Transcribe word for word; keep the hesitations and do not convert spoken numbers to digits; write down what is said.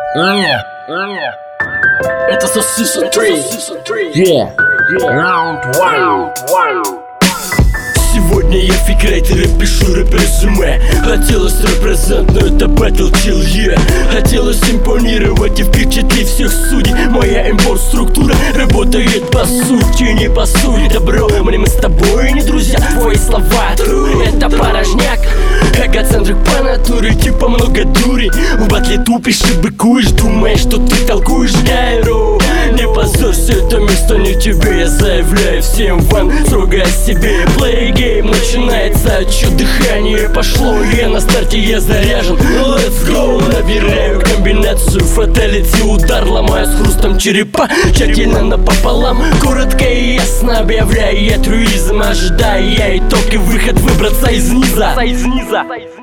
Yeah, yeah. Это со Season три. Yeah, Round one. Сегодня я фигрейтер и пишу рэп-резюме. Хотелось репрезент, но это battle chill, yeah. Хотелось импонировать и впечатлить всех судей. Моя импорт-структура работает по сути, не по сути. Да, бро, мне мы с тобой не друзья. Твои слова true, это порожняк. Эгоцентрик по натуре, типа много дури. В батле тупишь и быкуешь, думаешь, что ты толкуешь. Гайру, не позорься, это место не тебе. Я заявляю всем вам строго о себе. Play game, начинается отчет, дыхание пошло. Я на старте, я заряжен. Let's go, набираю комбинацию фаталити. Удар ломаю с хрустом черепа, тщательно напополам. Коротко и ясно объявляю я трюизм. Ожидая я итог и выход, выбраться из низа.